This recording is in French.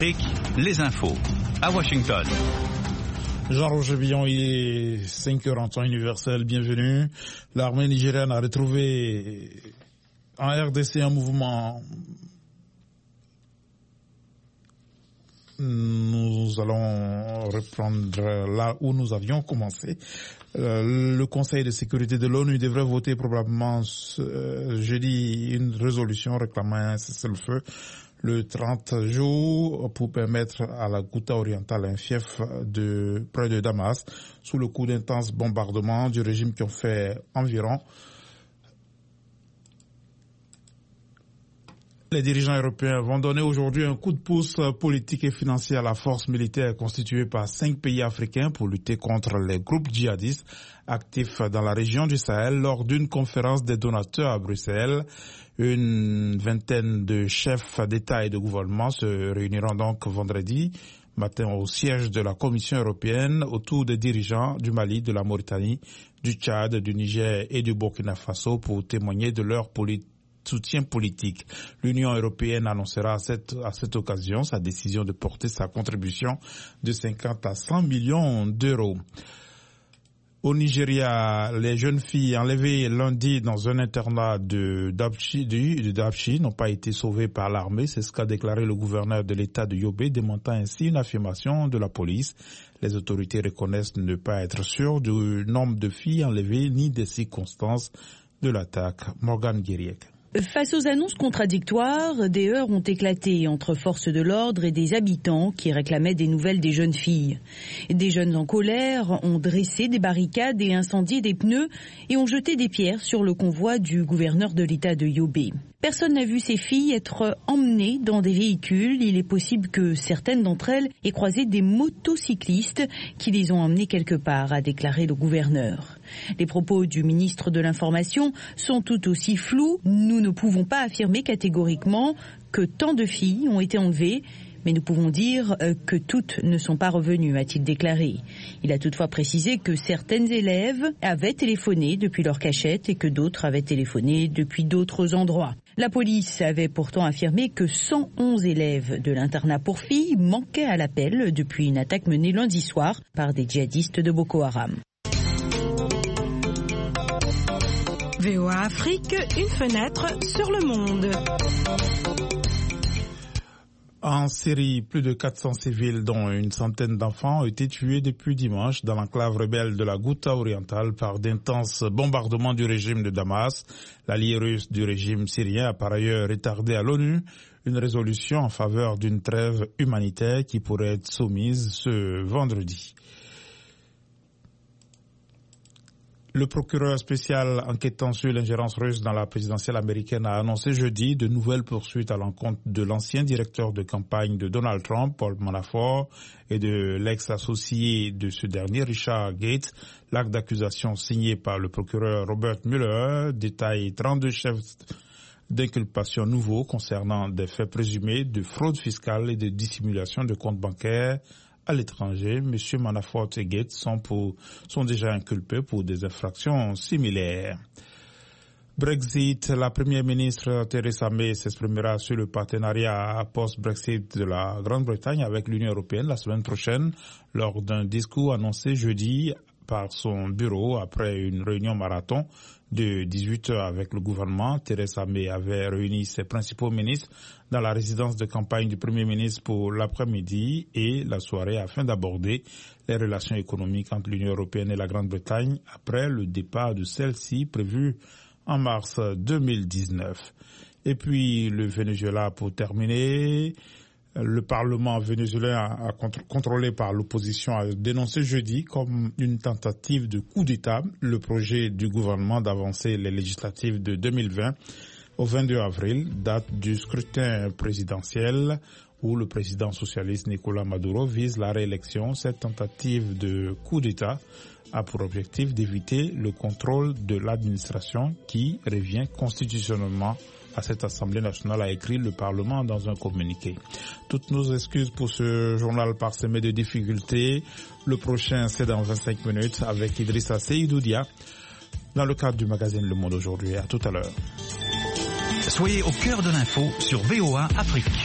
Les infos à Washington. Jean-Roger Billon, il est 5h en temps universel, bienvenue. L'armée nigériane a retrouvé en RDC un mouvement. Nous allons reprendre là où nous avions commencé. Le Conseil de sécurité de l'ONU devrait voter probablement jeudi une résolution réclamant un cessez-le-feu le 30 jours pour permettre à la Ghouta orientale, un fief près de Damas, sous le coup d'intenses bombardements du régime qui ont fait environ. Les dirigeants européens vont donner aujourd'hui un coup de pouce politique et financier à la force militaire constituée par 5 pays africains pour lutter contre les groupes djihadistes actifs dans la région du Sahel lors d'une conférence des donateurs à Bruxelles. Une vingtaine de chefs d'État et de gouvernement se réuniront donc vendredi matin au siège de la Commission européenne autour des dirigeants du Mali, de la Mauritanie, du Tchad, du Niger et du Burkina Faso pour témoigner de leur soutien politique. L'Union européenne annoncera à cette occasion sa décision de porter sa contribution de 50 à 100 millions d'euros. Au Nigeria, les jeunes filles enlevées lundi dans un internat de Dapchi n'ont pas été sauvées par l'armée. C'est ce qu'a déclaré le gouverneur de l'État de Yobe, démentant ainsi une affirmation de la police. Les autorités reconnaissent ne pas être sûres du nombre de filles enlevées ni des circonstances de l'attaque. Morgan Guériek. Face aux annonces contradictoires, des heurts ont éclaté entre forces de l'ordre et des habitants qui réclamaient des nouvelles des jeunes filles. Des jeunes en colère ont dressé des barricades et incendié des pneus et ont jeté des pierres sur le convoi du gouverneur de l'État de Yobe. Personne n'a vu ces filles être emmenées dans des véhicules. Il est possible que certaines d'entre elles aient croisé des motocyclistes qui les ont emmenées quelque part, a déclaré le gouverneur. Les propos du ministre de l'Information sont tout aussi flous. Nous ne pouvons pas affirmer catégoriquement que tant de filles ont été enlevées, mais nous pouvons dire que toutes ne sont pas revenues, a-t-il déclaré. Il a toutefois précisé que certaines élèves avaient téléphoné depuis leur cachette et que d'autres avaient téléphoné depuis d'autres endroits. La police avait pourtant affirmé que 111 élèves de l'internat pour filles manquaient à l'appel depuis une attaque menée lundi soir par des djihadistes de Boko Haram. VOA Afrique, une fenêtre sur le monde. En Syrie, plus de 400 civils, dont une centaine d'enfants, ont été tués depuis dimanche dans l'enclave rebelle de la Ghouta orientale par d'intenses bombardements du régime de Damas. L'allié russe du régime syrien a par ailleurs retardé à l'ONU une résolution en faveur d'une trêve humanitaire qui pourrait être soumise ce vendredi. Le procureur spécial enquêtant sur l'ingérence russe dans la présidentielle américaine a annoncé jeudi de nouvelles poursuites à l'encontre de l'ancien directeur de campagne de Donald Trump, Paul Manafort, et de l'ex-associé de ce dernier, Richard Gates. L'acte d'accusation signé par le procureur Robert Mueller détaille 32 chefs d'inculpation nouveaux concernant des faits présumés de fraude fiscale et de dissimulation de comptes bancaires à l'étranger. M. Manafort et Gates sont déjà inculpés pour des infractions similaires. Brexit, la première ministre Theresa May s'exprimera sur le partenariat post-Brexit de la Grande-Bretagne avec l'Union européenne la semaine prochaine lors d'un discours annoncé jeudi par son bureau après une réunion marathon de 18 heures avec le gouvernement. Theresa May avait réuni ses principaux ministres dans la résidence de campagne du Premier ministre pour l'après-midi et la soirée afin d'aborder les relations économiques entre l'Union européenne et la Grande-Bretagne après le départ de celle-ci prévu en mars 2019. Et puis le Venezuela pour terminer. Le Parlement vénézuélien, contrôlé par l'opposition, a dénoncé jeudi comme une tentative de coup d'État le projet du gouvernement d'avancer les législatives de 2020 au 22 avril, date du scrutin présidentiel où le président socialiste Nicolás Maduro vise la réélection. Cette tentative de coup d'État a pour objectif d'éviter le contrôle de l'administration qui revient constitutionnellement à cette Assemblée nationale, a écrit le Parlement dans un communiqué. Toutes nos excuses pour ce journal parsemé de difficultés. Le prochain, c'est dans 25 minutes avec Idrissa Seydoudia dans le cadre du magazine Le Monde aujourd'hui. À tout à l'heure. Soyez au cœur de l'info sur VOA Afrique.